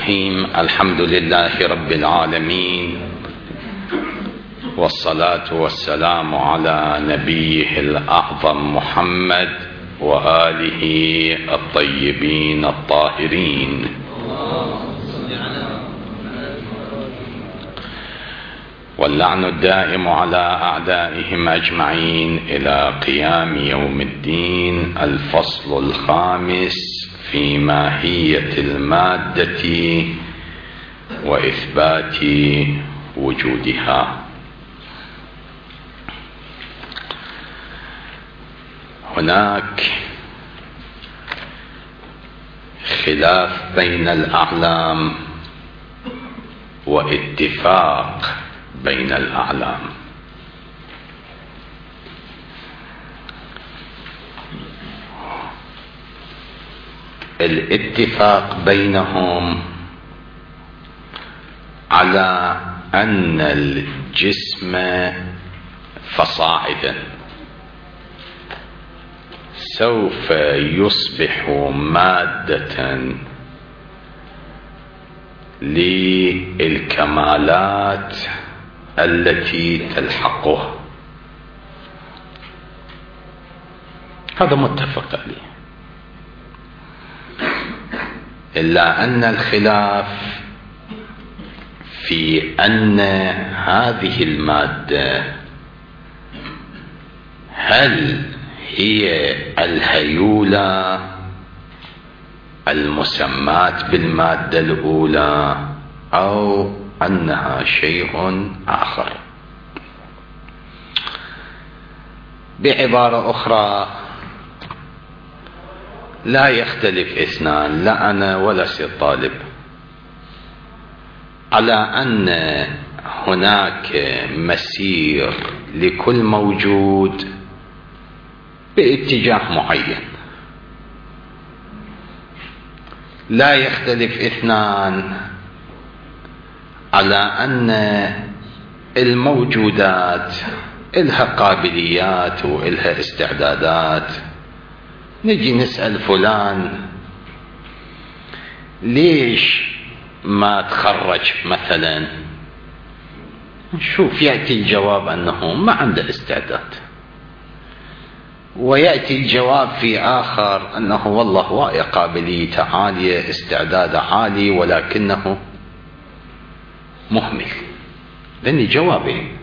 الرحيم. الحمد لله رب العالمين، والصلاة والسلام على نبيه الأعظم محمد وآله الطيبين الطاهرين. واللعن الدائم على أعدائهم أجمعين إلى قيام يوم الدين. الفصل الخامس في ماهية المادة وإثبات وجودها. هناك خلاف بين الأعلام واتفاق بين الأعلام. الاتفاق بينهم على أن الجسم فصاعدا سوف يصبح مادة للكمالات التي تلحقه. هذا متفق عليه، إلا أن الخلاف في أن هذه المادة هل هي الهيولة المسماة بالمادة الأولى أو أنها شيء آخر. بعبارة أخرى، لا يختلف اثنان، لا أنا ولا سي طالب، على أن هناك مسير لكل موجود باتجاه معين. لا يختلف اثنان على أن الموجودات إلها قابليات وإلها استعدادات. نجي نسأل فلان ليش ما تخرج مثلا، نشوف يأتي الجواب أنه ما عنده استعداد، ويأتي الجواب في آخر أنه والله وايد قابليته عالية، استعداده عالي، ولكنه مهمل. لأني جوابين.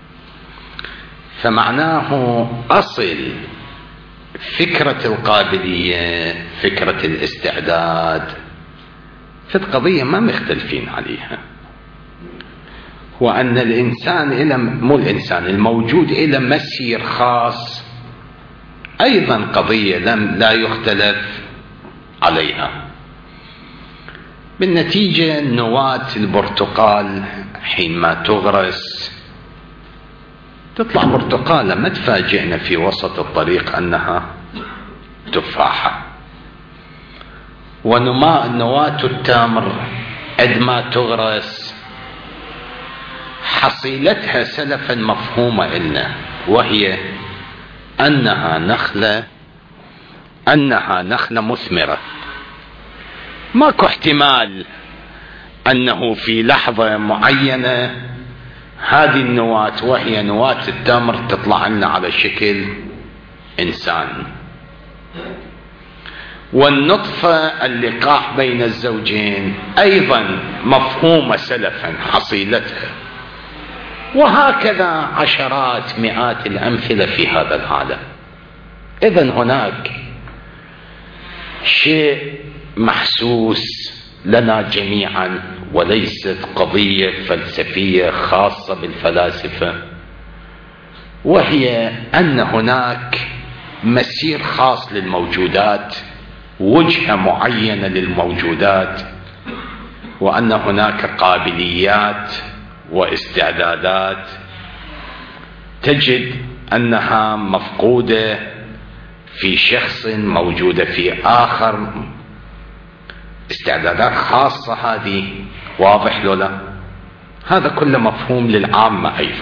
فمعناه أصل فكرة القابلية، فكرة الاستعداد، في القضية ما مختلفين عليها، وأن الإنسان الموجود إلى مسير خاص أيضا قضية لا يختلف عليها. بالنتيجة نواة البرتقال حينما تغرس تطلع برتقالة، ما تفاجئنا في وسط الطريق أنها تفاحة. ونواة التمر عندما تغرس حصيلتها سلفا مفهومة إلنا، وهي أنها نخلة مثمرة. ماكو احتمال أنه في لحظة معينة هذه النواة وهي نواة التمر تطلع لنا على شكل إنسان. والنطفة اللقاح بين الزوجين أيضا مفهومة سلفا حصيلتها. وهكذا عشرات مئات الأمثلة في هذا العالم. إذن هناك شيء محسوس لنا جميعا، وليست قضية فلسفية خاصة بالفلاسفة، وهي أن هناك مسير خاص للموجودات، وجهة معينة للموجودات، وأن هناك قابليات واستعدادات تجد أنها مفقودة في شخص، موجودة في آخر، استعدادات خاصة. هذه واضح لولا؟ هذا كله مفهوم للعامة أيضا.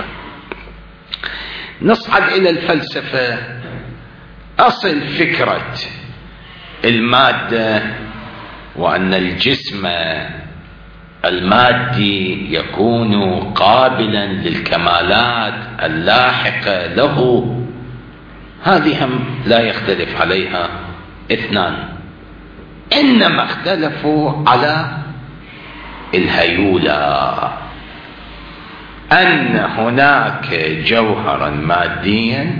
نصعد إلى الفلسفة. أصل فكرة المادة وأن الجسم المادي يكون قابلا للكمالات اللاحقة له، هذه هم لا يختلف عليها اثنان، إنما اختلفوا على الهيولة، أن هناك جوهرا ماديا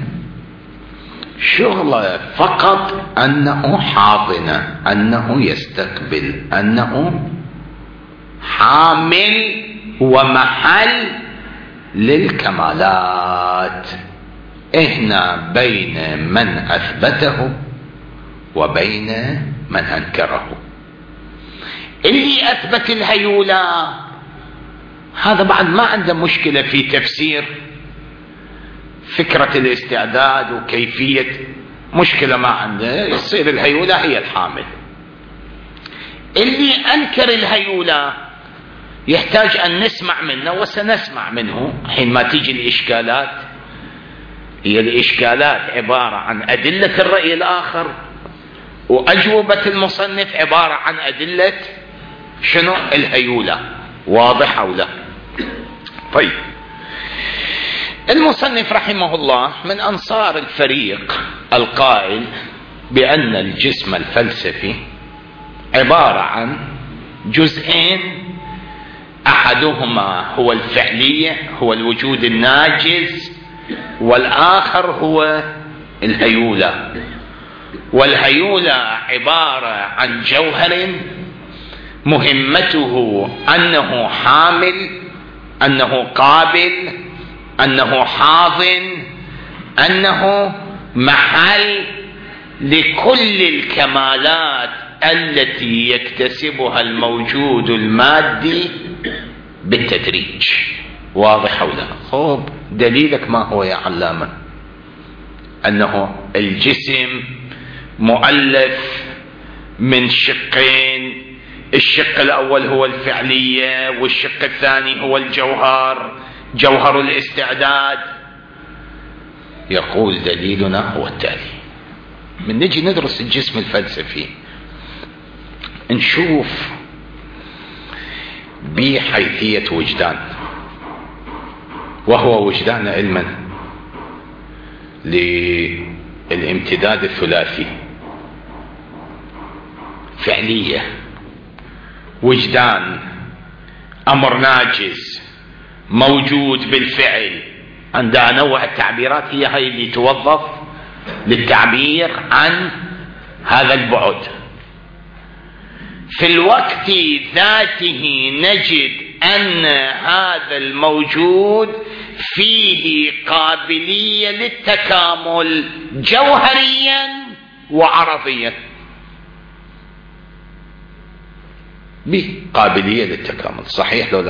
شغله فقط أنه حاضنة، أنه يستقبل، أنه حامل ومحل للكمالات. هنا بين من أثبته وبين من أنكره. اللي أثبت الهيولة هذا بعد ما عنده مشكلة في تفسير فكرة الاستعداد وكيفية، مشكلة ما عنده، يصير الهيولة هي الحامل. اللي أنكر الهيولة يحتاج أن نسمع منه، وسنسمع منه حين ما تيجي الإشكالات. هي الإشكالات عبارة عن أدلة الرأي الآخر، وأجوبة المصنف عبارة عن أدلة شنو؟ الهيولة. واضح أو لا؟ طيب، المصنف رحمه الله من أنصار الفريق القائل بأن الجسم الفلسفي عبارة عن جزئين، أحدهما هو الفعلية، هو الوجود الناجز، والآخر هو الهيولة. والهيولة عبارة عن جوهر مهمته أنه حامل، أنه قابل، أنه حاضن، أنه محل لكل الكمالات التي يكتسبها الموجود المادي بالتدريج. واضح أو لا؟ خب دليلك ما هو يا علامة؟ أنه الجسم مؤلف من شقين، الشق الأول هو الفعلية، والشق الثاني هو الجوهر، جوهر الاستعداد. يقول دليلنا هو التالي: من نجي ندرس الجسم الفلسفي نشوف بحيثية وجدان، وهو وجدان علما للامتداد الثلاثي، فعلية، وجدان أمر ناجز موجود بالفعل. عند أنوع التعبيرات هي هاي اللي توظف للتعبير عن هذا البعد. في الوقت ذاته نجد أن هذا الموجود فيه قابلية للتكامل جوهريا وعرضيا، بقابلية للتكامل. صحيح لو لا؟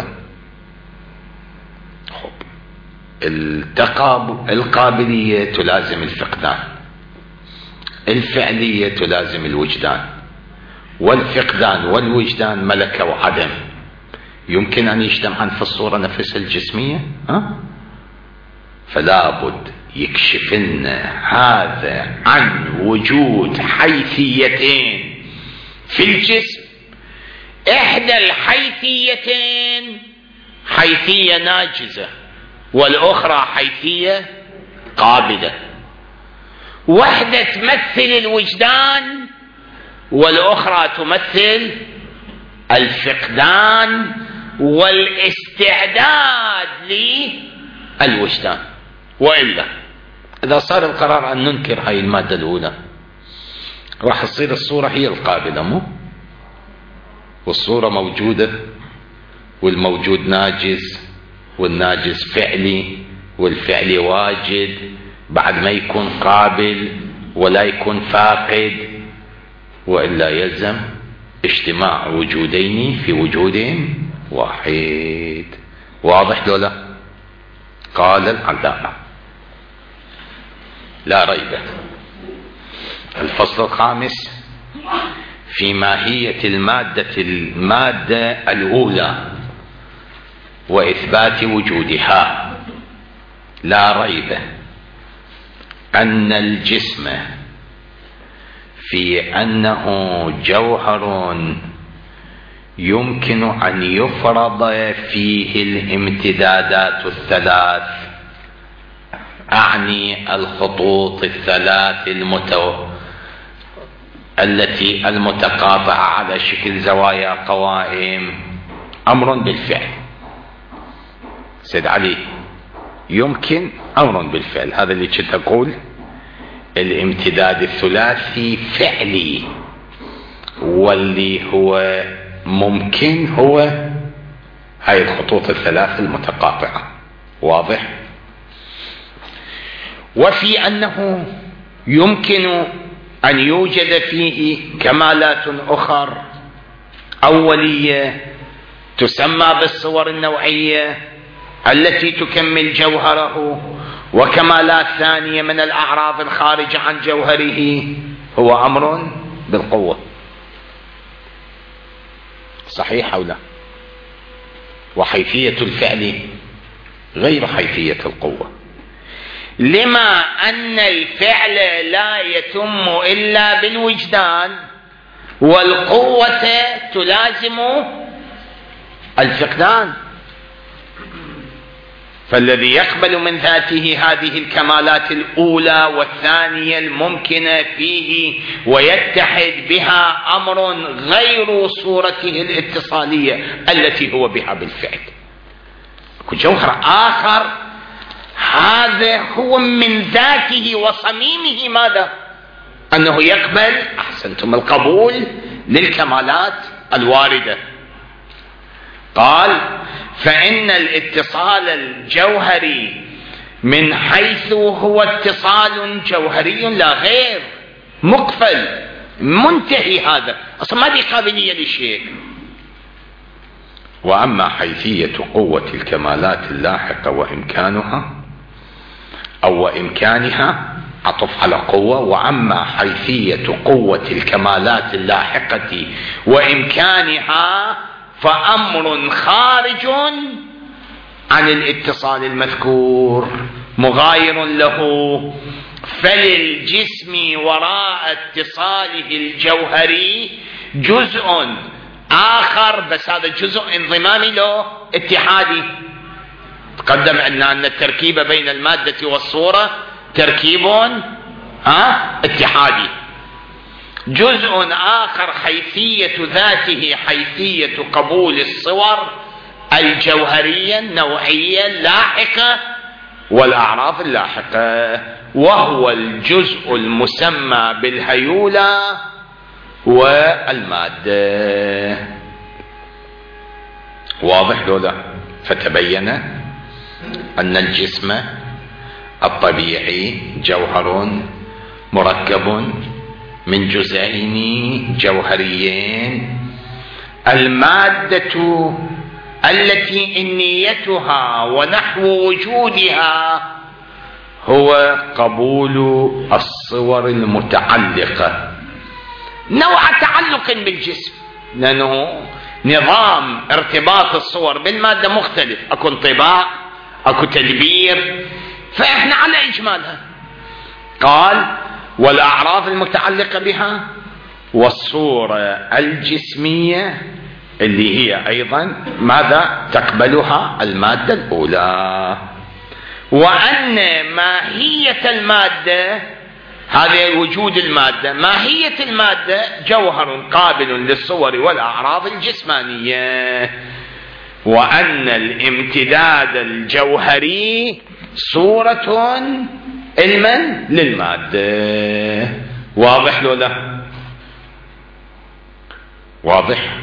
القابلية تلازم الفقدان، الفعلية تلازم الوجدان، والفقدان والوجدان ملكة وعدم. يمكن أن يجتمعان في الصورة نفسها الجسمية؟ فلا بد يكشف لنا هذا عن وجود حيثيتين في الجسم. إحدى الحيثيتين حيثية ناجزة، والأخرى حيثية قابلة. واحدة تمثل الوجدان، والأخرى تمثل الفقدان والاستعداد للوجدان. وإلا إذا صار القرار أن ننكر هاي المادة الأولى راح تصير الصورة هي القابلة، مو؟ والصورة موجودة، والموجود ناجز، والناجز فعلي، والفعلي واجد، بعد ما يكون قابل ولا يكون فاقد. وإلا يلزم اجتماع وجودين في وجود واحد. واضح لو لا؟ قال العلامة: لا ريب. الفصل الخامس في ماهية المادة الأولى وإثبات وجودها. لا ريب أن الجسم في أنه جوهر يمكن أن يفرض فيه الامتدادات الثلاث، أعني الخطوط الثلاث التي المتقاطعة على شكل زوايا قوائم، أمر بالفعل. سيد علي، يمكن أمر بالفعل، هذا اللي كنت أقول الامتداد الثلاثي فعلي، واللي هو ممكن هو هاي الخطوط الثلاث المتقاطعة. واضح؟ وفي أنه يمكن أن يوجد فيه كمالات أخر أولية تسمى بالصور النوعية التي تكمل جوهره، وكمالات ثانية من الأعراض الخارجة عن جوهره، هو أمر بالقوة. صحيح أو لا؟ وحيثية الفعل غير حيثية القوة، لما أن الفعل لا يتم إلا بالوجدان، والقوة تلازم الفقدان. فالذي يقبل من ذاته هذه الكمالات الأولى والثانية الممكنة فيه ويتحد بها أمر غير صورته الاتصالية التي هو بها بالفعل. جوهر آخر هذا هو من ذاته وصميمه ماذا؟ أنه يقبل، أحسنتم، القبول للكمالات الواردة. قال: فإن الاتصال الجوهري من حيث هو اتصال جوهري لا غير، مقفل منتهي، هذا أصلا ما في قابلية للشيء. وأما حيثية قوة الكمالات اللاحقة وإمكانها أو إمكانها، عطف على قوة، وأما حيثية قوة الكمالات اللاحقة وإمكانها فأمر خارج عن الاتصال المذكور مغاير له. فللجسم وراء اتصاله الجوهري جزء آخر، بس هذا جزء انضمامي له اتحادي. تقدم أن التركيب بين المادة والصورة تركيب اتحادي. جزء آخر حيثية ذاته حيثية قبول الصور الجوهرية النوعية اللاحقة والأعراض اللاحقة، وهو الجزء المسمى بالهيولة والمادة. واضح لولا؟ فتبين أن الجسم الطبيعي جوهر مركب من جزئين جوهريين. المادة التي نيتها ونحو وجودها هو قبول الصور المتعلقة، نوع تعلق بالجسم، لأنه نظام ارتباط الصور بالمادة مختلف، أكو انطباع، أكو تدبير، فإحنا على إجمالها. قال: والأعراض المتعلقة بها، والصورة الجسمية اللي هي أيضا ماذا تقبلها؟ المادة الأولى. وأن ماهية المادة، هذا وجود المادة، ماهية المادة جوهر قابل للصور والأعراض الجسمانية، وأن الامتداد الجوهري صورة علما للمادة. واضح لو لا؟ واضح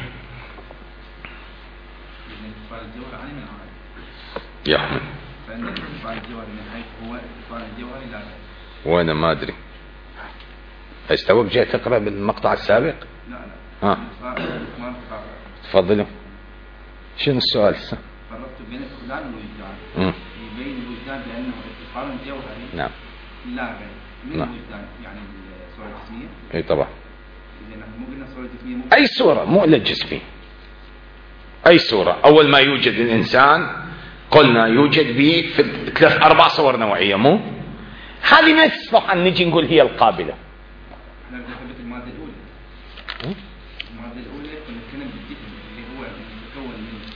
يا أحمد؟ فإن اتصال الجوهر من حيث هو اتصال الجوهر لا غير. وأنا ما أدري استوى جاي تقرأ بالمقطع السابق؟ لا تفضلوا. شنو السؤال؟ فرقت بين الفقدان والوجدان. يبين الوجدان بأنه اتصال جوهري نعم لا غير من الوجدان، يعني الصورة الجسمية. اي طبعا. إذا مو قلنا الصورة الجسمية أي صورة، مو إلا الجسمية، أي صورة. أول ما يوجد الإنسان قلنا يوجد به في 3-4 صور نوعية، مو هذه نصلح أن نجي نقول هي القابلة. احنا بنثبت المادة الأولى. المادة الأولى كنا نتكلم بالجسم اللي هو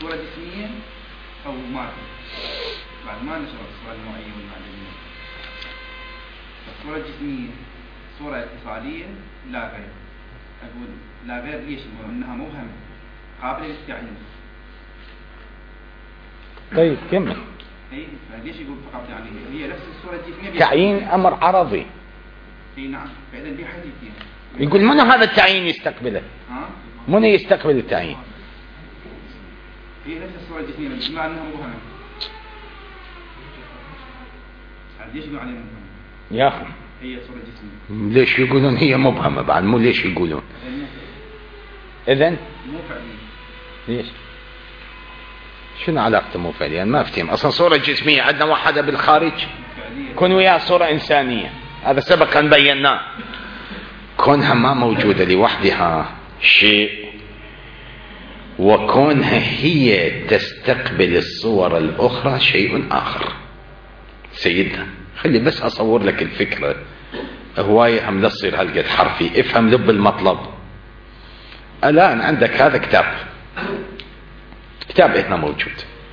صورة جسمية أو مادة، بعد ما نشرح الصورة المائية والمعدنية. الصورة الجسمية صورة اتصالية لا غير. أقول لا غير ليش؟ إنها مبهمة قابلة للتعيين. طيب كمل. اي ليش يقول فقط يعني هي نفس الصورة الجسمية تعيين أمر عرضي. اي نعم، فإذا دي حديثين. يقول من هذا التعيين يستقبله؟ من يستقبل التعيين؟ هي نفس الصورة الجسمية بما أنها مبهمة. ليش يقولون عليها مبهمة؟ يا أخي هي صورة جسمية. ليش يقولون هي مبهمة بعد؟ مو ليش يقولون؟ إذن مو فعلية. ليش؟ شنو علاقته مو فعليا؟ ما افتهم. اصلا صورة جسمية عندنا واحدة بالخارج كون وياها صورة انسانية، هذا سبق ان بيناه. كونها ما موجودة لوحدها شيء، وكونها هي تستقبل الصور الاخرى شيء اخر. سيدنا خلي بس اصور لك الفكرة، هواية هم لا تصير هالقد حرفي، افهم لب المطلب. الان عندك هذا كتاب هنا موجود،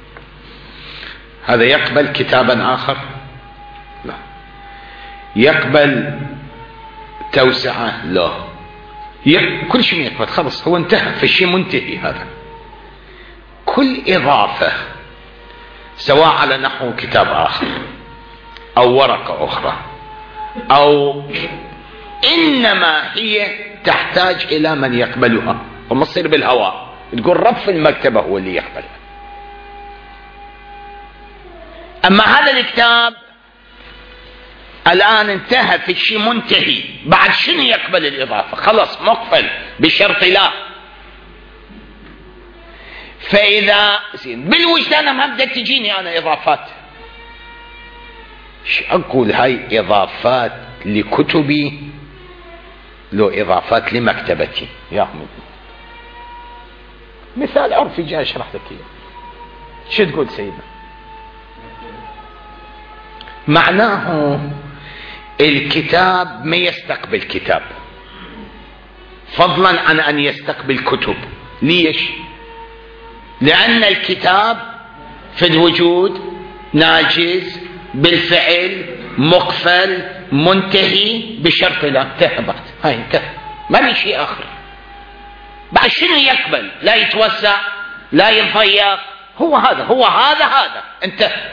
هذا يقبل كتابا آخر؟ لا. يقبل توسعة؟ لا. كل شيء يقبل، خلص هو انتهى، في الشيء منتهي. هذا كل إضافة سواء على نحو كتاب آخر أو ورقة أخرى أو إنما هي تحتاج إلى من يقبلها، وما تصير بالهواء تقول رف المكتبة هو اللي يقبلها. أما هذا الكتاب الآن انتهى، في الشيء منتهي، بعد شنو يقبل الإضافة؟ خلص مقفل بشرط لا. فإذا بالوجدان ما بدأت تجيني أنا إضافات، أقول هاي إضافات لكتبي لو إضافات لمكتبتي. يا أحمد مثال عرفي جاي اشرح لك اياه. شو تقول سيدنا؟ معناه الكتاب ما يستقبل كتاب فضلا عن ان يستقبل كتب. ليش؟ لان الكتاب في الوجود ناجز بالفعل مقفل منتهي بشرط لا تهبط. هاي انتهى، ما في شيء اخر. بعد شنو يقبل؟ لا يتوسع لا يضيق، هو هذا انتهى.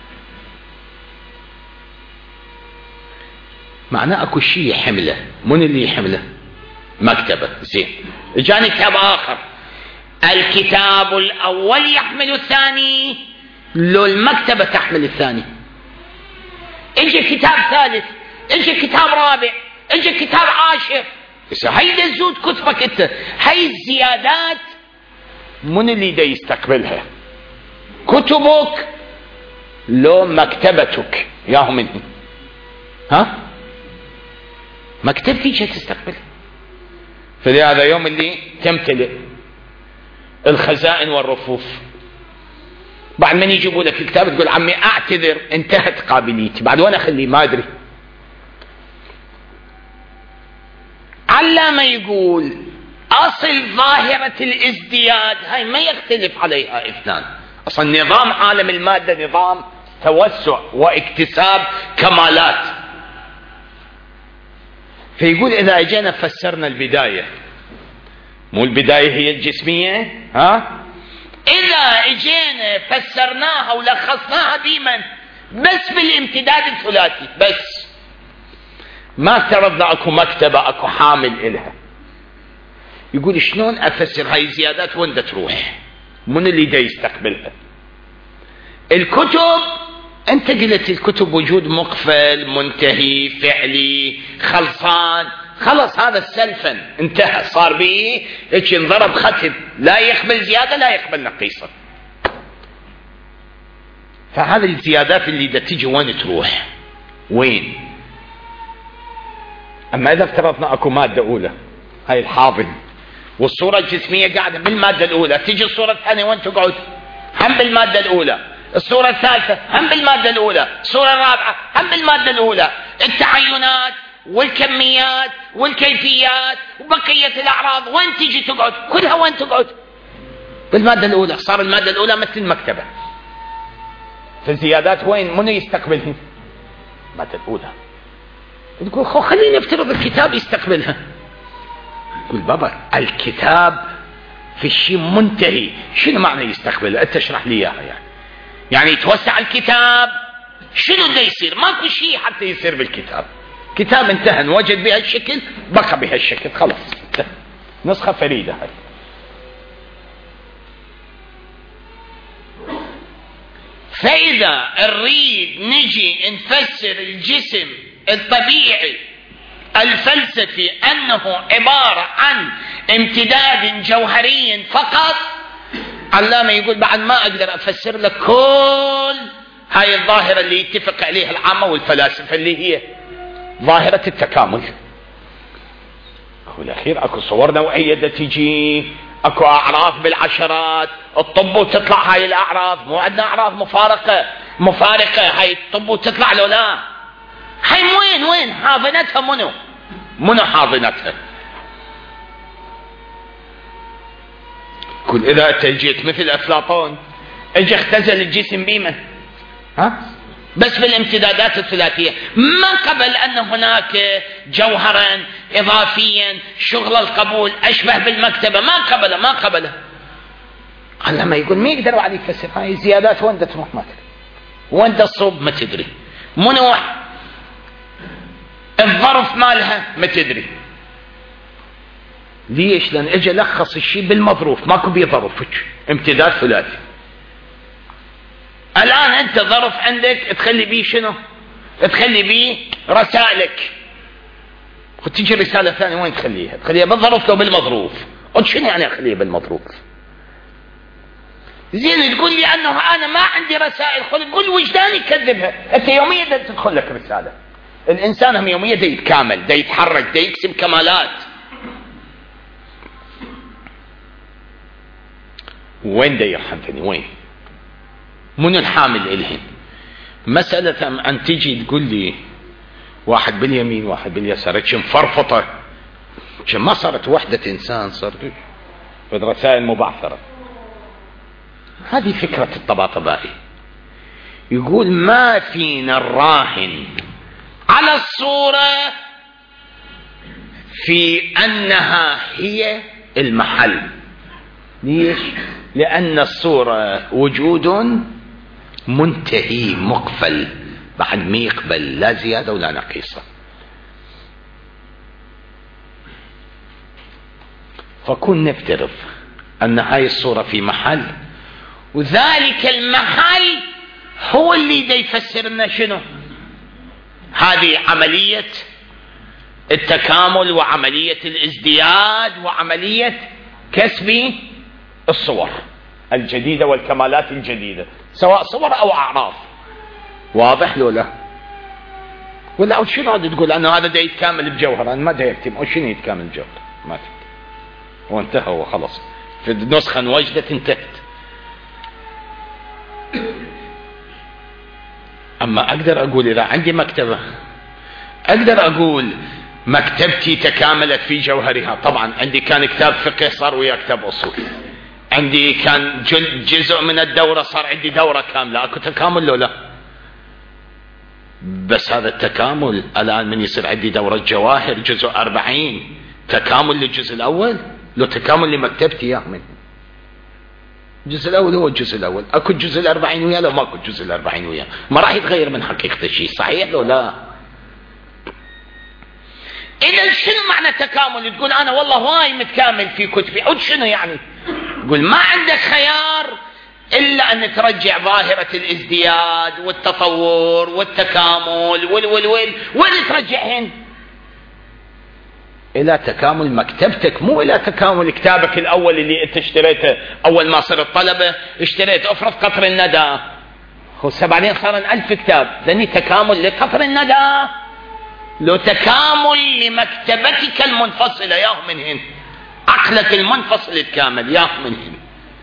معناه اكو شيء يحمله. من اللي يحمله؟ مكتبة. زين، جاني كتاب اخر، الكتاب الاول يحمل الثاني لو المكتبة تحمل الثاني. اجي كتاب ثالث، اجي كتاب رابع، اجي كتاب عاشر. هيدا الزود كتبك انت، هاي الزيادات من اللي دا يستقبلها؟ كتبك لو مكتبتك ياهم انت. ها مكتبتي جاي تستقبلها. فلهذا يوم اللي تمتلئ الخزائن والرفوف، بعد من يجيبوا لك الكتاب تقول عمي اعتذر انتهت قابليتي، بعد وانا اخليه ما ادري. علامة يقول اصل ظاهرة الازدياد هاي ما يختلف عليها اثنان. اصلا نظام عالم المادة نظام توسع واكتساب كمالات. فيقول اذا اجينا فسرنا البداية، مو البداية هي الجسمية، ها؟ اذا اجينا فسرناها ولخصناها ديما بس بالامتداد الثلاثي بس، ما افترضنا اكو مكتبة اكو حامل الها. يقول شلون افسر هاي الزيادات وين دا تروح؟ من اللي دا يستقبلها؟ الكتب انت قلت الكتب وجود مقفل منتهي فعلي خلصان، خلص هذا السلفا انتهى، صار به هيك انضرب ختم، لا يقبل زيادة لا يقبل نقيصة. فهذه الزيادات اللي دا تيجي وين تروح؟ وين؟ اما اذا افترضنا اكو مادة اولى هاي الحاضن والصورة الجسمية قاعدة بالمادة الاولى، تيجي الصورة الثانية وين تقعد؟ هم بالمادة الاولى. الصورة الثالثة هم بالمادة الاولى. الصورة الرابعة هم بالمادة الاولى. التعينات والكميات والكيفيات وبقية الاعراض وين تيجي تقعد؟ كلها وين تقعد؟ بالمادة الأولى. صار المادة الأولى مثل المكتبة. في الزيادات وين منو يستقبلها؟ المادة الأولى. تقول خليني افترض الكتاب يستقبلها. يقول بابا الكتاب في الشيء منتهي. شنو معنى يستقبلها؟ انت اشرح لي اياها. يعني يتوسع الكتاب، شنو اللي يصير؟ ماكو شيء حتى يصير بالكتاب. كتاب انتهى، وجد بهالشكل بقى بهالشكل، خلاص نسخة فريدة هاي. فإذا نريد نجي نفسر الجسم الطبيعي الفلسفي أنه عبارة عن امتداد جوهري فقط، علامة يقول بعد ما أقدر أفسر لك كل هاي الظاهرة اللي يتفق عليها العامة والفلاسفة، اللي هي ظاهرة التكامل. والأخير أكو صور نوعية دا تجي، أكو أعراف بالعشرات، الطب وتطلع هاي الأعراف. مو عندنا أعراف مفارقة هاي الطب وتطلع له لا. هاي وين حاضنتها؟ منو حاضنتها؟ كل إذا تجيت مثل أفلاطون اجي اختزل الجسم بيمه بس بالامتدادات الثلاثية، ما قبل أن هناك جوهرا إضافيا شغل القبول أشبه بالمكتبة، ما قبله. لما يقول ما يقدروا عليك يفسر هاي الزيادات، وين تروح ما تدري، وين الصوب ما تدري، منو الظرف مالها ما تدري. ليش؟ لأن اجى لخص الشيء بالمظروف، ماكو بيه ظرفك، امتداد ثلاثي. الآن أنت ظرف عندك تخلي بيه شنو؟ تخلي بيه رسائلك، وتجي رسالة ثانية وين تخليها؟ تخليها بالظرف لو بالمظروف. قلت شنو يعني أخليها بالمظروف؟ زين تقول لي أنه أنا ما عندي رسائل، قول وجداني كذبها. أنت يوميا تدخل لك رسالة. الإنسان هم يوميا دا يتكامل، دا يتحرك، دا يكسب كمالات. وين دا يرحمتني؟ وين؟ من الحامل إلهن؟ مسألة أن تجي تقول لي واحد باليمين واحد باليسار كم فرفطة، كم ما صارت وحدة إنسان، صارت رسائل مبعثرة. هذه فكرة الطباطبائي. يقول ما فينا الراهن على الصورة في أنها هي المحل. ليش؟ لأن الصورة وجود منتهي مقفل، بعد ما يقبل لا زيادة ولا نقيصة. فكن نفترض أن هاي الصورة في محل، وذلك المحل هو اللي دا يفسر لنا شنو؟ هذه عملية التكامل وعملية الازدياد وعملية كسب الصور الجديدة والكمالات الجديدة، سواء صور أو أعراف. واضح لو لا؟ ولا شنو هذا تقول أنه هذا دا يتكامل بجوهر؟ أنا ما دا يكتم. وشنو يتكامل بجوهر؟ ما تكتم، وانتهى وخلص. في النسخة وجدت انتهت. أما أقدر أقول إذا عندي مكتبة، أقدر أقول مكتبتي تكاملت في جوهرها. طبعا عندي كان كتاب فقه صار ويا كتاب أصول، عندي كان جزء من الدورة صار عندي دورة كاملة. أكو تكامل لو لا؟ بس هذا التكامل الآن من يصير عندي دورة جواهر جزء 40، تكامل للجزء الأول؟ لو تكامل لمكتبتي يا من الجزء الأول هو الجزء الأول. أكو الجزء 40 وياه لو ماكو الجزء 40 وياه، ما راح يتغير من حقيقة الشيء. صحيح لو لا؟ إذا شنو معنى تكامل؟ تقول أنا والله واي متكامل في كتبي، عد شنو يعني؟ يقول ما عندك خيار إلا أن ترجع ظاهرة الازدياد والتطور والتكامل وين ترجعهن؟ إلى تكامل مكتبتك، مو إلى تكامل كتابك الأول اللي أنت اشتريته أول ما صرت طلبة. اشتريت أفرض قطر الندى، بعدين صار 1000 كتاب، ذني تكامل لقطر الندى؟ لو تكامل لمكتبتك المنفصلة ياه منهن، عقلك المنفصل الكامل ياه منهن.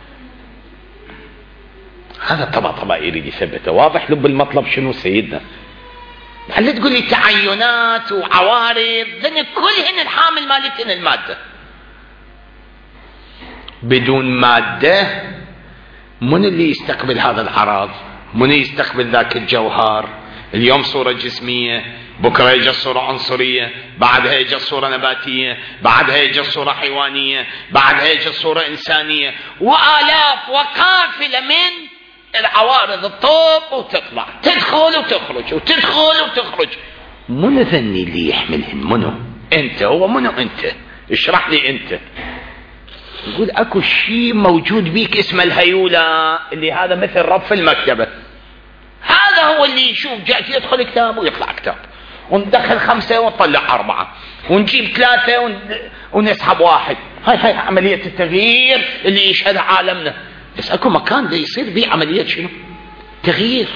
هذا طبعا يريد يثبته. واضح لب المطلب شنو سيدنا؟ هل تقول لي تعينات وعوارض؟ ذن كلهن الحامل مالتهن المادة. بدون مادة، من اللي يستقبل هذا العرض؟ من يستقبل ذاك الجوهر؟ اليوم صورة جسمية، بكرة يجي الصورة عنصرية، بعدها يجي الصورة نباتية، بعدها يجي الصورة حيوانية، بعدها يجي الصورة إنسانية، وآلاف وقافلة من العوارض الطب، وتطلع تدخل وتخرج وتدخل وتخرج. منو ذني اللي يحملهن؟ منو انت؟ هو منو انت؟ اشرح لي انت. يقول اكو شيء موجود بيك اسمه الهيولة، اللي هذا مثل رف المكتبة. هذا هو اللي يشوف جاءت يدخل كتاب ويطلع كتاب، وندخل 5 ونطلع 4، ونجيب 3 ونسحب 1. هاي عملية التغيير اللي يشهدها عالمنا. بس اكو مكان اللي يصير به عملية شنو؟ تغيير.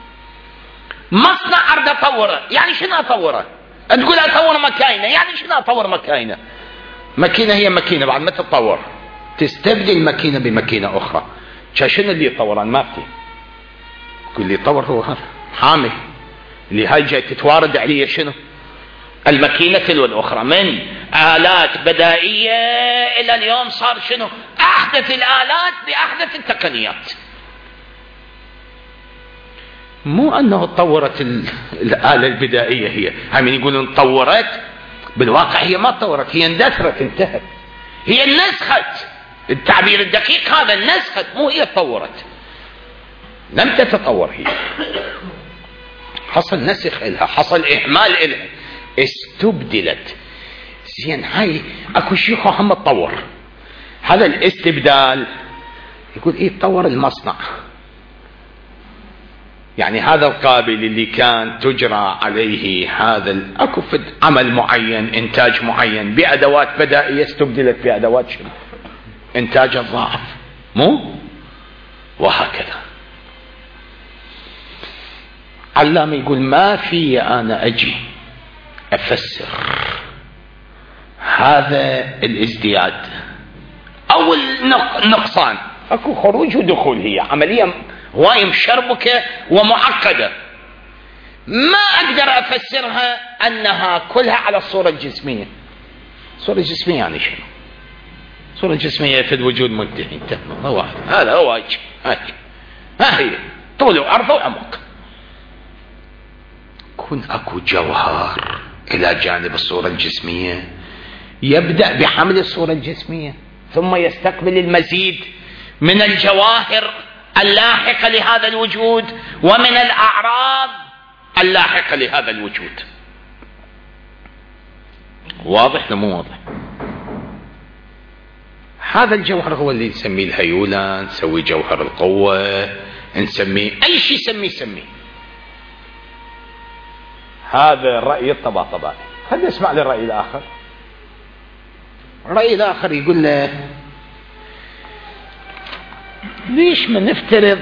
مصنع اريد اطوره، يعني شنو اطوره؟ تقول اطور مكاينه، يعني شنو اطور مكاينه؟ ماكينه هي ماكينه، بعد ما تتطور تستبدل ماكينه بماكينه اخرى. شنو اللي يطور؟ انا ما افتي. اللي يطور هو هذا حامل، اللي هاي جاي تتوارد عليه شنو؟ الماكينه تلو الاخرى، من الات بدائيه الى اليوم صار شنو؟ احدث الالات باحدث التقنيات. مو انه تطورت الاله البدائيه، هي من يقولون تطورت، بالواقع هي ما تطورت، هي اندثرت، انتهت. هي نسخت، التعبير الدقيق هذا، نسخت، مو هي تطورت. لم تتطور هي، حصل نسخ إلها، حصل إهمال إلها، استبدلت. زين، هاي اكو شيء هم تطور. هذا الاستبدال يقول ايه؟ تطور المصنع، يعني هذا القابل اللي كان تجرى عليه هذا اكو عمل معين، انتاج معين بادوات بدائيه، استبدلت بادوات شنو؟ انتاج الضعف، مو؟ وهكذا. علامة يقول ما في انا اجي افسر هذا الازدياد او النقصان. اكو خروج ودخول، هي عملية هواية مشربكة ومعقدة، ما اقدر افسرها انها كلها على الصورة الجسمية. الصورة الجسمية يعني شنو؟ الصورة الجسمية في الوجود منتهي، هذا هو وجه، ها هي طول وعرض وعمق. كن اكو جوهر الى جانب الصورة الجسمية، يبدأ بحمل الصورة الجسمية ثم يستقبل المزيد من الجواهر اللاحقة لهذا الوجود ومن الأعراض اللاحقة لهذا الوجود. واضح لمو واضح؟ هذا الجوهر هو اللي نسميه الهيولة، نسوي جوهر القوة، نسميه أي شيء سميه. هذا الرأي الطباطبائي. خلينا نسمع للرأي الآخر. الرأي الآخر يقول له ليش ما نفترض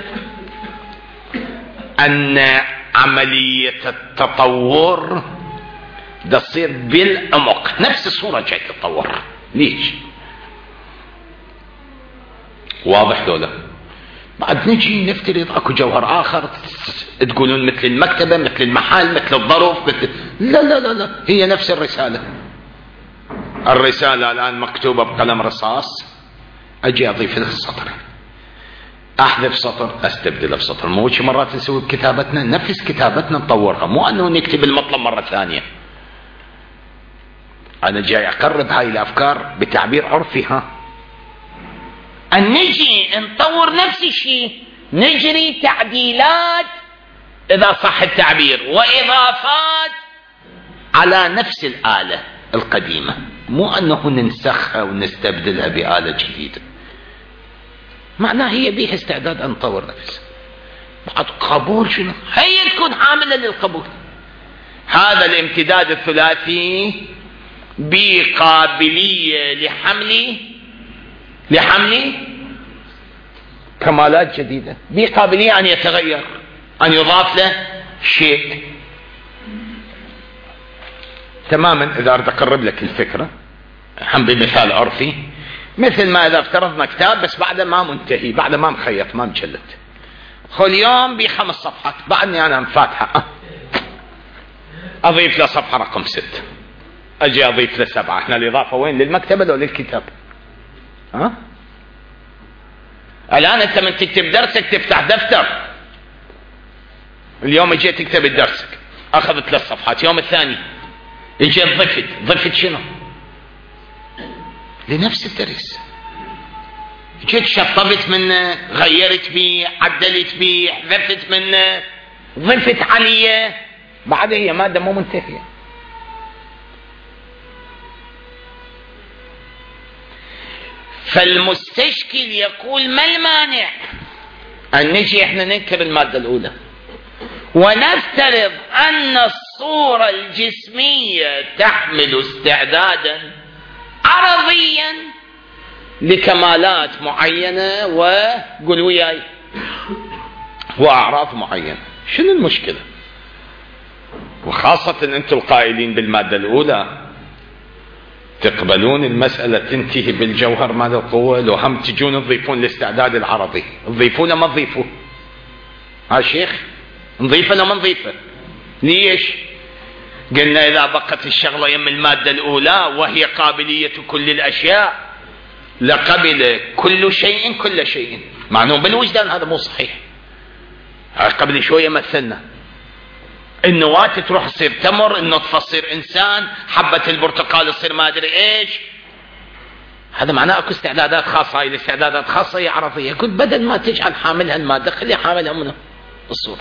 أن عملية التطور تصير بالعمق، نفس الصورة جاي تتطور؟ ليش؟ واضح دوله؟ بعد نجي نفترض اكو جوهر اخر، تقولون مثل المكتبة، مثل المحل، مثل الظرف، مثل لا، هي نفس الرسالة. الرسالة الآن مكتوبة بقلم رصاص، أجي أضيف لها سطر، أحذف سطر، أستبدله بسطر. مو شي مرات نسوي بكتابتنا، نفس كتابتنا نطورها، مو أنه نكتب المطلب مرة ثانية. أنا جاي أقرب هاي الأفكار بتعبير عرفي، أن نجي نطور نفس الشيء، نجري تعديلات إذا صح التعبير وإضافات على نفس الآلة القديمة، مو أنه ننسخها ونستبدلها بآلة جديدة. معناه هي بيها استعداد أن نطور نفسها. بعد قبول شنو؟ هي تكون حاملة للقبول. هذا الامتداد الثلاثي بقابلية لحمل كمالات جديدة، بقابلية أن يتغير، أن يضاف له شيء. تماما. إذا أريد أقرب لك الفكرة هم بمثال عرفي، مثل ما إذا افترضنا كتاب بس بعد ما منتهي، بعد ما مخيط، ما مجلد، خل يوم ب5 صفحات، بعدني أنا مفاتحة، أضيف له صفحة رقم 6، أجي أضيف له 7. إحنا الإضافة وين؟ للمكتبة لو للكتاب؟ الآن أنت من تكتب درسك تفتح دفتر، اليوم جيت تكتب درسك أخذ 3 صفحات، يوم الثاني جيت ضفت شنو؟ لنفس الدرس جيت شطبت منه، غيرت فيه، عدلت فيه، حذفت منه، ضفت عليه، بعد هي مادة مو منتهية. فالمستشكل يقول ما المانع أن نجي احنا ننكر المادة الأولى ونفترض أن الصورة الجسمية تحمل استعدادا عرضيا لكمالات معينة وقل وياي وأعراض معينة. شنو المشكلة؟ وخاصة أنتم القائلين بالمادة الأولى تقبلون المسألة تنتهي بالجوهر مال القوة، لو هم تجون تضيفون الاستعداد العرضي تضيفونه ما تضيفوه؟ ها شيخ نضيفه لو ما نضيفه؟ ليش؟ قلنا إذا بقت الشغلة يم المادة الأولى وهي قابلية كل الأشياء لقبل كل شيء كل شيء، معناه بالوجدان هذا مو صحيح. قبل شوية مثلنا النواة تروح تصير تمر، النطفة تصير إنسان، حبة البرتقال تصير ما أدري إيش، هذا معناه أكو استعدادات خاصة. هاي الاستعدادات خاصة هي عرضية. قلت بدل ما تجعل حاملها المادة خلي حاملها منه الصورة.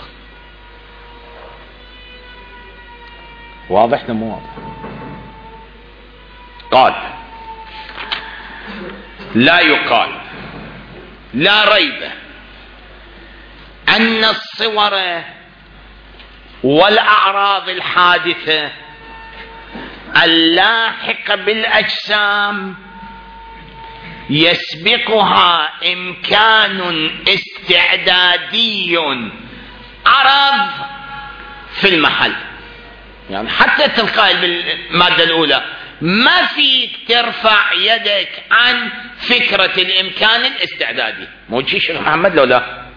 واضح مو واضح؟ قال لا يقال لا ريب أن الصور والأعراض الحادثة اللاحقة بالأجسام يسبقها إمكان استعدادي عرض في المحل. يعني حتى تلقائي بالمادة الأولى ما فيك ترفع يدك عن فكرة الإمكان الاستعدادي. موجود شيخ محمد لو لا؟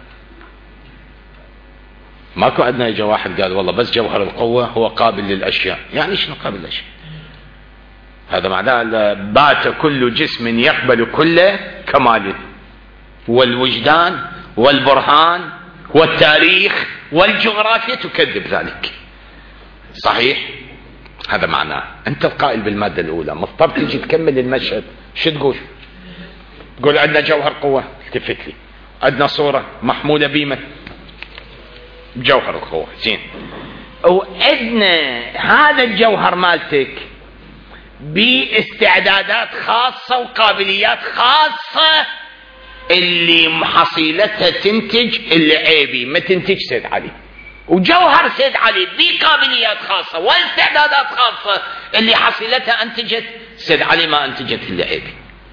ماكو عندنا يجي واحد قال والله بس جوهر القوة هو قابل للأشياء. يعني شنو قابل للأشياء؟ هذا معناه بات كل جسم يقبل كل كمال، والوجدان والبرهان والتاريخ والجغرافيا تكذب ذلك. صحيح؟ هذا معناه أنت القائل بالمادة الأولى مضطر تيجي تكمل المشهد. شو تقول؟ تقول عندنا جوهر قوة، التفت لي عندنا صورة محمولة بيمة جوهر القوة، زين، وعندنا هذا الجوهر مالتك باستعدادات خاصة وقابليات خاصة اللي حصيلتها تنتج العيبي ما تنتج سيد علي، وجوهر سيد علي بقابليات خاصة واستعدادات خاصة اللي حصيلتها انتجت سيد علي ما انتجت العيبي.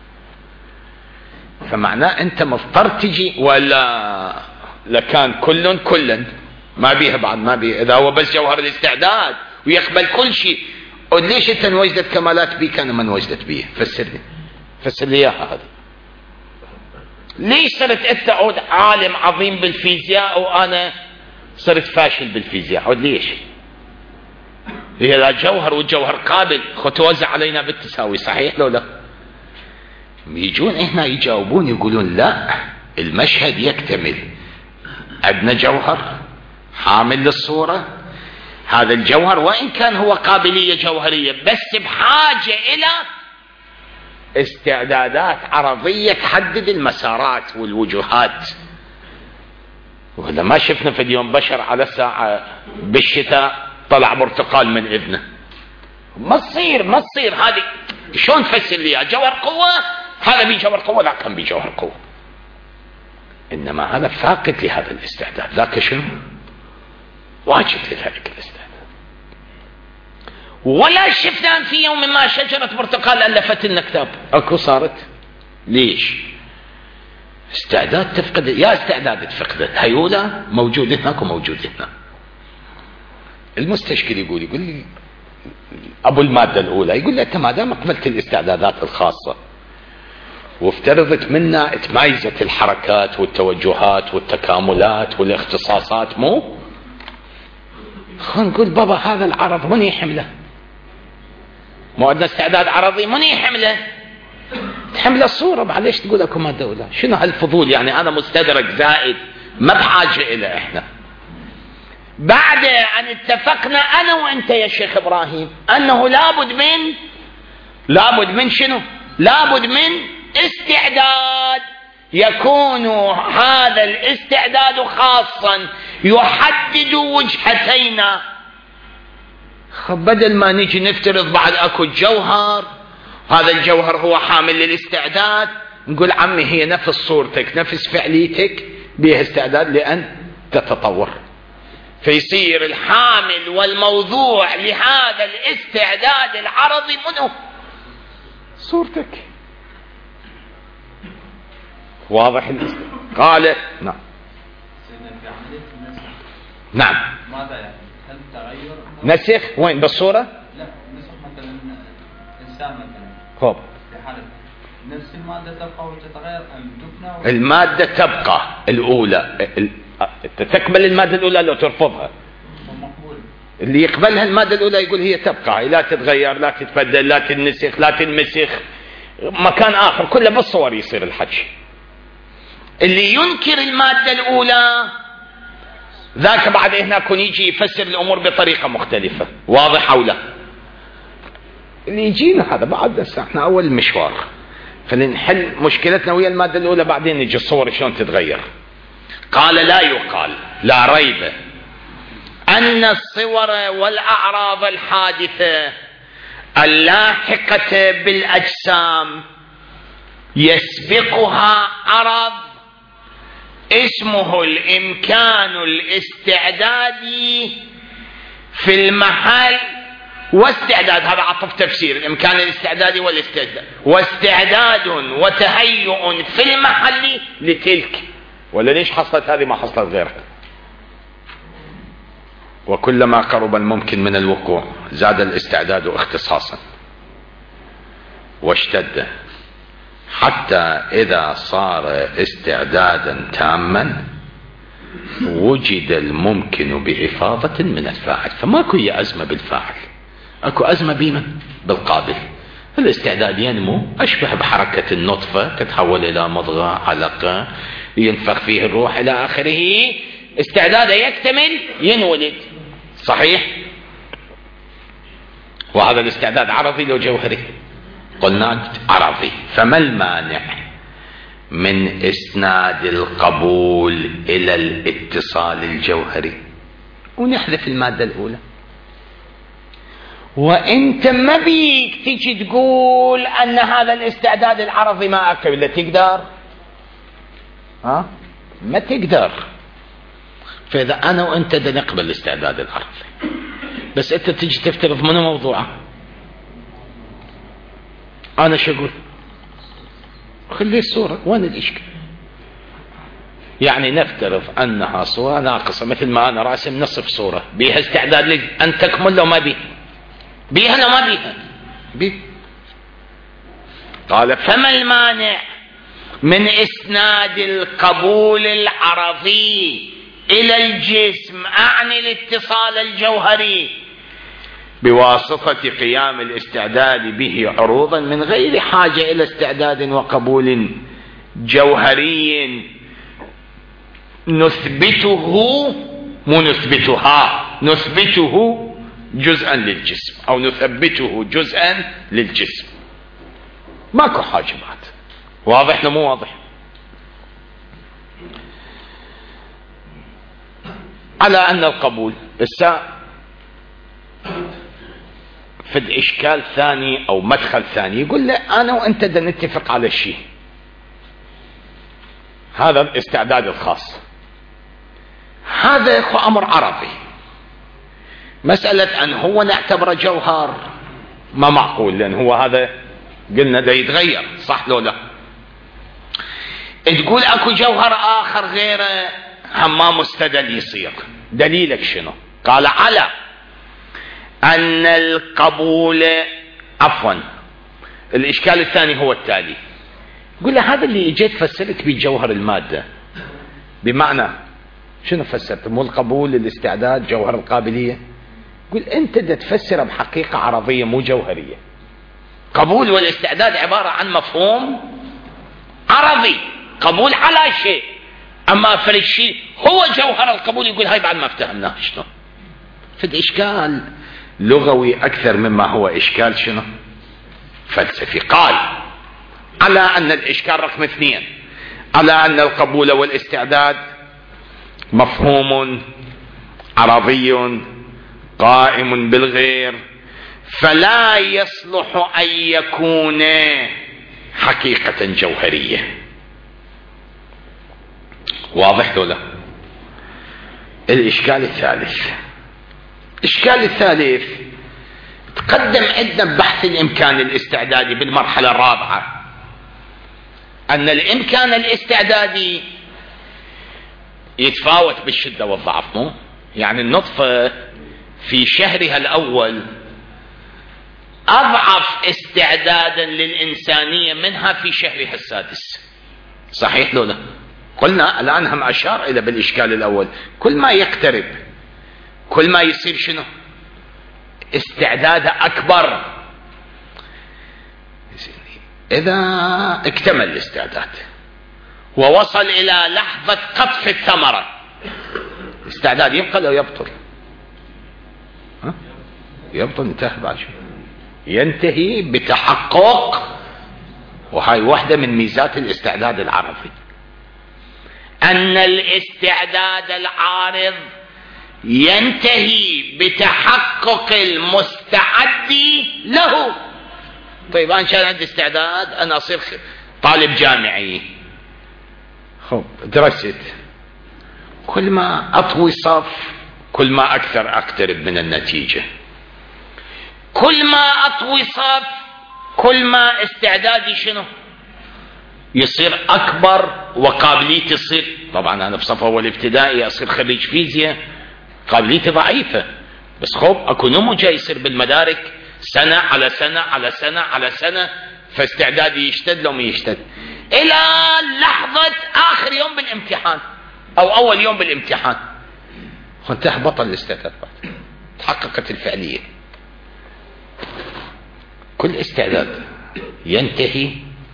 فمعناه انت مضطر تجي ولا لكان كل ما بيها بعد ما بيها. اذا هو بس جوهر الاستعداد ويقبل كل شيء، ليش انت انوجدت كمالات بيك انا ما انوجدت بيه؟ فسرني، فسر لي اياها هذه. ليش صرت انت عود عالم عظيم بالفيزياء وانا صرت فاشل بالفيزياء؟ عود ليش؟ هي لا جوهر والجوهر قابل توزع علينا بالتساوي، صحيح لو لا؟ يجون هنا يجاوبون يقولون لا، المشهد يكتمل، عندنا جوهر حامل للصورة، هذا الجوهر وإن كان هو قابلية جوهرية بس بحاجة إلى استعدادات عرضية تحدد المسارات والوجهات. وإذا ما شفنا في اليوم بشر على الساعة بالشتاء طلع برتقال من إذنه، ما تصير هذه. شلون تفسر لي جوهر قوة؟ هذا بجوهر قوة، لا كان بجوهر قوة، إنما هذا فاقد لهذا الاستعداد، ذاك شنو؟ واجد لذلك الاستعداد. ولا شفنا في يوم ما شجرة برتقال ألفت لنا كتاب، أكو صارت. ليش؟ استعداد تفقد، يا استعداد تفقد هيولا موجود هناك وموجود هنا. المستشكل يقول لي أبو المادة الأولى، يقول لي أنت ما دام قبلت الاستعدادات الخاصة وافترضت منا تمايزت الحركات والتوجهات والتكاملات والاختصاصات، مو خلينا نقول بابا هذا العرض من يحمله؟ مو عندنا استعداد عرضي من يحمله؟ تحمل الصورة بعد ليش تقول اكو مادة أولى؟ شنو هالفضول يعني؟ أنا مستدرك زائد ما بحاجة إلى إحنا. بعد أن اتفقنا أنا وأنت يا شيخ إبراهيم أنه لابد من شنو؟ لابد من استعداد، يكون هذا الاستعداد خاصا يحدد وجهتينا. بدل ما نجي نفترض بعد اكو جوهر، هذا الجوهر هو حامل للاستعداد، نقول عمي هي نفس صورتك نفس فعليتك بها استعداد لأن تتطور، فيصير الحامل والموضوع لهذا الاستعداد العرضي منه صورتك. واضح قال نعم. نعم. ماذا يعني؟ هل تغير نسخ وين بالصورة؟ لا، نسخ مثلا إنسان مثلا خب في حالة نفس المادة تبقى وتتغير أم تبنى المادة تبقى الأولى، تقبل المادة الأولى لو ترفضها. مقبول. اللي يقبلها المادة الأولى يقول هي تبقى، لا تتغير لا تتبدل لا تنسخ لا تنمسخ مكان آخر، كله بالصور يصير الحكي. اللي ينكر المادة الأولى ذاك بعد هناك يجي يفسر الأمور بطريقة مختلفة. واضح أو لا؟ اللي يجينا هذا بعد احنا أول المشوار، فلنحل مشكلتنا ويا المادة الأولى بعدين نجي الصور شلون تتغير. قال لا يقال لا ريب أن الصور والأعراض الحادثة اللاحقة بالأجسام يسبقها عرض اسمه الإمكان الاستعدادي في المحل واستعداد. هذا عطف تفسير الإمكان الاستعدادي والاستعداد، واستعداد وتهيؤ في المحل لتلك. ولا ليش حصلت هذه ما حصلت غيرها؟ وكلما قرب الممكن من الوقوع زاد الاستعداد اختصاصا واشتد، حتى إذا صار استعدادا تاما وجد الممكن بإفاضة من الفاعل. فماكو هي أزمة بالفاعل، أكو أزمة بمن؟ بالقابل. الاستعداد ينمو أشبه بحركة النطفة تتحول إلى مضغة علقة ينفخ فيه الروح إلى آخره، استعداده يكتمل ينولد. صحيح؟ وهذا الاستعداد عرضي لو جوهري؟ قلنا عرضي. فما المانع من إسناد القبول إلى الاتصال الجوهري ونحذف المادة الأولى؟ وانت ما بيك تيجي تقول ان هذا الاستعداد العرضي ما اكل، ولا تقدر؟ ما تقدر. فاذا انا وانت دا نقبل الاستعداد العرضي، بس انت تيجي تفترض منه موضوعه، انا شو اقول؟ خلي الصورة، وين الاشكال؟ يعني نفترض انها صورة ناقصة، مثل ما انا راسم نصف صورة بيها استعداد ان تكمل لو ما بيها، بيها لو ما بيها. قال فما المانع من اسناد القبول العرضي الى الجسم، اعني الاتصال الجوهري بواسطة قيام الاستعداد به عروضا من غير حاجة الى استعداد وقبول جوهري نثبته، مو نثبتها، نثبته جزءا للجسم او نثبته جزءا للجسم. ماكو حاجة بعد. واضح لو مو واضح؟ على ان القبول في الاشكال ثاني او مدخل ثاني، يقول له انا وانت دا نتفق على الشيء، هذا الاستعداد الخاص، هذا امر عربي. مسألة أن هو نعتبره جوهر ما معقول، لأن هو هذا قلنا ده يتغير، صح لو لا؟ تقول أكو جوهر آخر غيره ما مستدل يصير. دليلك شنو؟ قال على أن القبول، عفوا الإشكال الثاني هو التالي، يقول له هذا اللي اجيت فسرت بجوهر المادة، بمعنى شنو فسرت؟ مو القبول الاستعداد جوهر القابلية؟ قل انت دا تفسر بحقيقة عرضية مو جوهرية. قبول والاستعداد عبارة عن مفهوم عربي، قبول على شيء. أما فرد شيء هو جوهر القبول يقول هاي بعد ما افتهمناه شنو، فد إشكال لغوي أكثر مما هو إشكال شنو فلسفي. قال على أن الإشكال رقم 2 على أن القبول والاستعداد مفهوم عربي قائم بالغير، فلا يصلح أن يكون حقيقة جوهرية. واضح ولا؟ الإشكال الثالث، الإشكال الثالث تقدم عندنا بحث الإمكان الاستعدادي بالمرحلة الرابعة، أن الإمكان الاستعدادي يتفاوت بالشدة والضعف. مو يعني النطفة في شهرها الأول أضعف استعدادا للإنسانية منها في شهرها السادس، صحيح لو لا؟ قلنا الآن هم أشار إلى بالإشكال الأول كل ما يقترب كل ما يصير شنو استعداد أكبر. إذا اكتمل الاستعداد ووصل إلى لحظة قطف الثمرة، الاستعداد يبقى لو يبطل؟ يبطل، انتهى بعد شو ينتهي بتحقق. وهاي واحدة من ميزات الاستعداد العربي، أن الاستعداد العارض ينتهي بتحقق المستعد له. طيب أنا كان عندي استعداد أنا أصير طالب جامعي، خب درست، كل ما أطوي صف كل ما أكثر أقترب من النتيجة، كل ما أطوي صف كل ما استعدادي شنو يصير أكبر وقابليتي تصير. طبعا أنا في صف أول ابتدائي أصير خريج فيزياء، قابليتي ضعيفة، بس خب أكو نمو جاي يصير بالمدارك سنة على سنة على سنة على سنة، فاستعدادي يشتد لو ما يشتد إلى لحظة آخر يوم بالامتحان أو أول يوم بالامتحان وانتهى بطل الاستعداد، تحققت الفعلية. كل استعداد ينتهي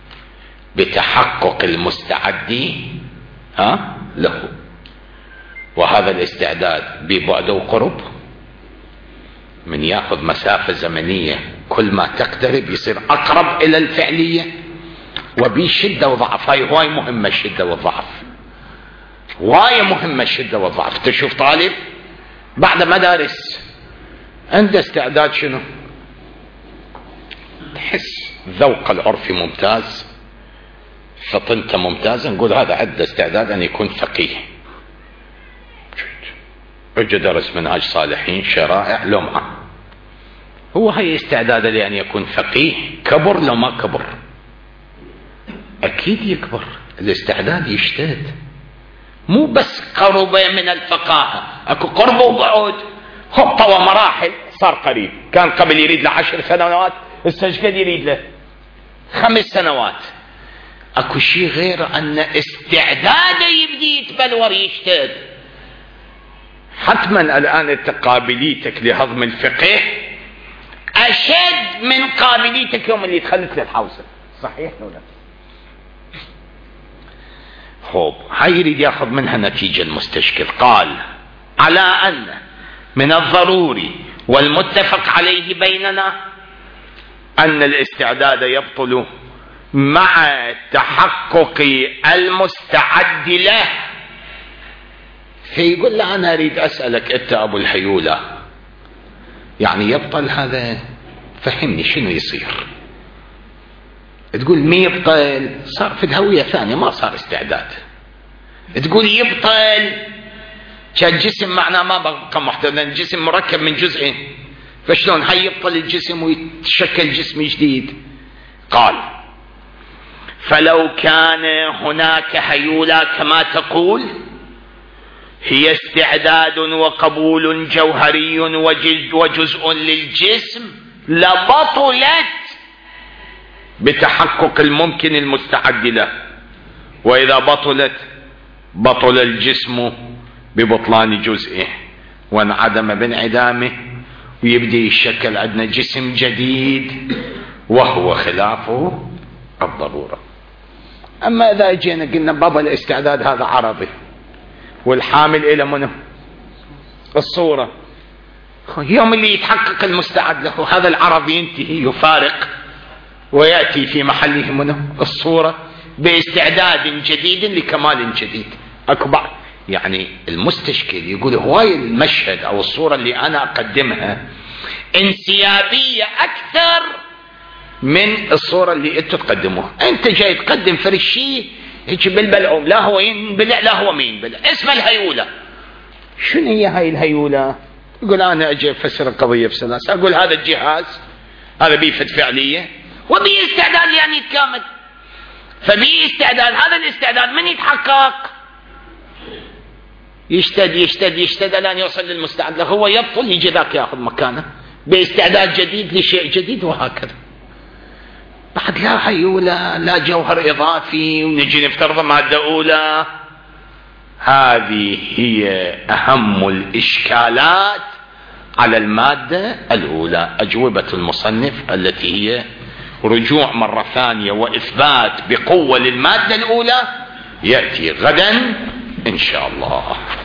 بتحقق المستعد له، وهذا الاستعداد ببعد وقرب من ياخذ مسافة زمنية، كل ما تقترب يصير أقرب إلى الفعلية، وبشدة وضعف. هاي هواي مهمة الشدة والضعف، هواي مهمة الشدة والضعف. تشوف طالب بعد مدارس عنده استعداد شنو، تحس ذوق العرف ممتاز، فطنته ممتازة، نقول هذا عنده استعداد أن يكون فقيه. اجى درس منهاج صالحين شرائع لمعة، هو هي استعداده لأن يكون فقيه. كبر لو ما كبر أكيد يكبر، الاستعداد يشتد، مو بس قربه من الفقاهة، أكو قرب وبعد. خب طوى مراحل صار قريب، كان قبل يريد له 10 سنوات، استشكد يريد له 5 سنوات. اكو شيء غير ان استعداده يبدي يتبلور يشتد. حتما الان انت قابليتك لهضم الفقه اشد من قابليتك يوم اللي دخلت للحوسه، صحيح ولا؟ خوب هاي يريد ياخذ منها نتيجه المستشكل. قال على ان من الضروري والمتفق عليه بيننا أن الاستعداد يبطل مع تحقق المستعد له. فيقول له أنا أريد أسألك أنت أبو الحيولة، يعني يبطل هذا؟ فهمني شنو يصير. تقول مي يبطل؟ صار في هوية ثانية، ما صار استعداد. تقول يبطل كان جسم معناه ما بقى محتوى، الجسم مركب من جزئين، فشلون هاي يبطل الجسم ويتشكل جسم جديد؟ قال فلو كان هناك هيولى كما تقول هي استعداد وقبول جوهري وجزء للجسم لبطلت بتحقق الممكن المستعد له، وإذا بطلت بطل الجسم ببطلان جزئه وانعدم بانعدامه، ويبدأ يشكل عندنا جسم جديد وهو خلاف الضرورة. أما إذا جينا قلنا بابا الاستعداد هذا عرضي والحامل إلى منه الصورة، يوم اللي يتحقق المستعد له هذا العرض ينتهي يفارق ويأتي في محله منه الصورة باستعداد جديد لكمال جديد. أكبر يعني المستشكل يقول هواي المشهد أو الصورة اللي أنا أقدمها انسيابية أكثر من الصورة اللي أنتوا تقدموها. أنت جاي تقدم فرشي هيك بالبلعوم، لا هو ينبلع لا هو مين بلع، اسمها الهيولة. شنو هي هاي الهيولة؟ يقول أنا أجي أفسر القضية بسلاسة، أقول هذا الجهاز هذا بيفد فعلية وبيه استعداد يعني يتكامل، فبيه استعداد. هذا الاستعداد من يتحقق؟ يشتد الآن يوصل للمستعد له، هو يبطل يجي ذاك يأخذ مكانه باستعداد جديد لشيء جديد، وهكذا. بعد لا هيولة لا جوهر إضافي ونجي نفترض مادة أولى. هذه هي أهم الإشكالات على المادة الأولى. أجوبة المصنف التي هي رجوع مرة ثانية وإثبات بقوة للمادة الأولى يأتي غدا إن شاء الله.